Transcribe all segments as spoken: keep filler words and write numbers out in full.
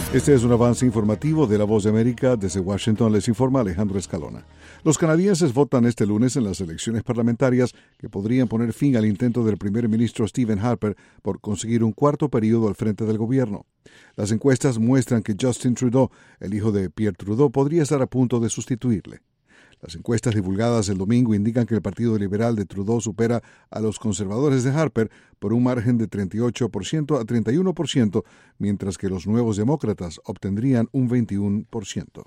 Este es un avance informativo de La Voz de América. Desde Washington les informa Alejandro Escalona. Los canadienses votan este lunes en las elecciones parlamentarias que podrían poner fin al intento del primer ministro Stephen Harper por conseguir un cuarto periodo al frente del gobierno. Las encuestas muestran que Justin Trudeau, el hijo de Pierre Trudeau, podría estar a punto de sustituirle. Las encuestas divulgadas el domingo indican que el Partido Liberal de Trudeau supera a los conservadores de Harper por un margen de treinta y ocho por ciento a treinta y uno por ciento, mientras que los nuevos demócratas obtendrían un veintiuno por ciento.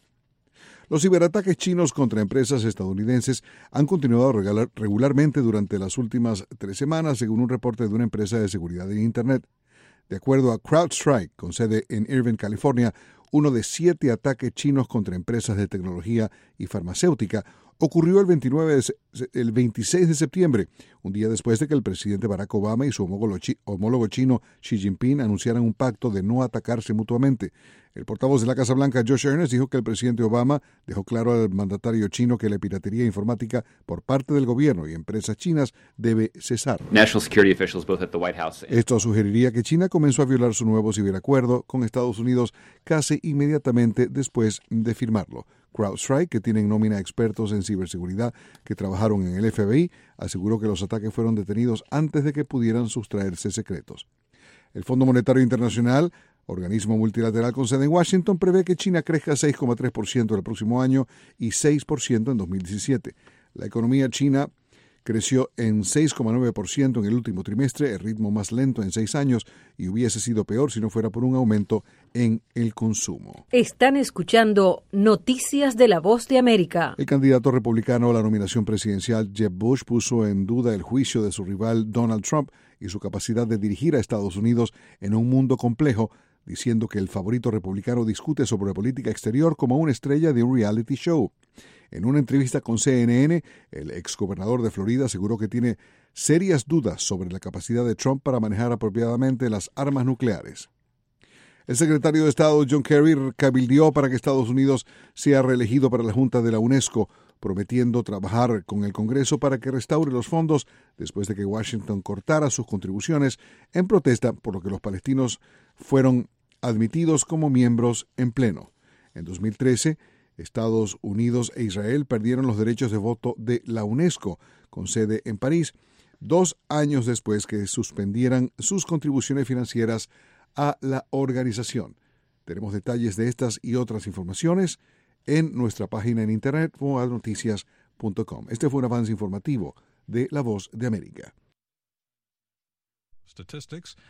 Los ciberataques chinos contra empresas estadounidenses han continuado regularmente durante las últimas tres semanas, según un reporte de una empresa de seguridad en Internet. De acuerdo a CrowdStrike, con sede en Irvine, California, uno de siete ataques chinos contra empresas de tecnología y farmacéutica ocurrió el, veintinueve de, el veintiséis de septiembre, un día después de que el presidente Barack Obama y su homólogo, homólogo chino Xi Jinping anunciaran un pacto de no atacarse mutuamente. El portavoz de la Casa Blanca, Josh Earnest, dijo que el presidente Obama dejó claro al mandatario chino que la piratería informática por parte del gobierno y empresas chinas debe cesar. National security officials both at the White House. Esto sugeriría que China comenzó a violar su nuevo ciberacuerdo con Estados Unidos casi inmediatamente después de firmarlo. CrowdStrike, que tiene en nómina expertos en ciberseguridad que trabajaron en el F B I, aseguró que los ataques fueron detenidos antes de que pudieran sustraerse secretos. El Fondo Monetario Internacional, organismo multilateral con sede en Washington, prevé que China crezca seis coma tres por ciento el próximo año y seis por ciento en dos mil diecisiete. La economía china creció en seis coma nueve por ciento en el último trimestre, el ritmo más lento en seis años, y hubiese sido peor si no fuera por un aumento en el consumo. Están escuchando Noticias de La Voz de América. El candidato republicano a la nominación presidencial, Jeb Bush, puso en duda el juicio de su rival Donald Trump y su capacidad de dirigir a Estados Unidos en un mundo complejo, diciendo que el favorito republicano discute sobre política exterior como una estrella de un reality show. En una entrevista con C N N, el exgobernador de Florida aseguró que tiene serias dudas sobre la capacidad de Trump para manejar apropiadamente las armas nucleares. El secretario de Estado John Kerry cabildeó para que Estados Unidos sea reelegido para la Junta de la UNESCO, prometiendo trabajar con el Congreso para que restaure los fondos después de que Washington cortara sus contribuciones en protesta por lo que los palestinos fueron admitidos como miembros en pleno. En dos mil trece, Estados Unidos e Israel perdieron los derechos de voto de la UNESCO, con sede en París, dos años después que suspendieran sus contribuciones financieras a la organización. Tenemos detalles de estas y otras informaciones en nuestra página en internet voz noticias punto com. Este fue un avance informativo de La Voz de América. Statistics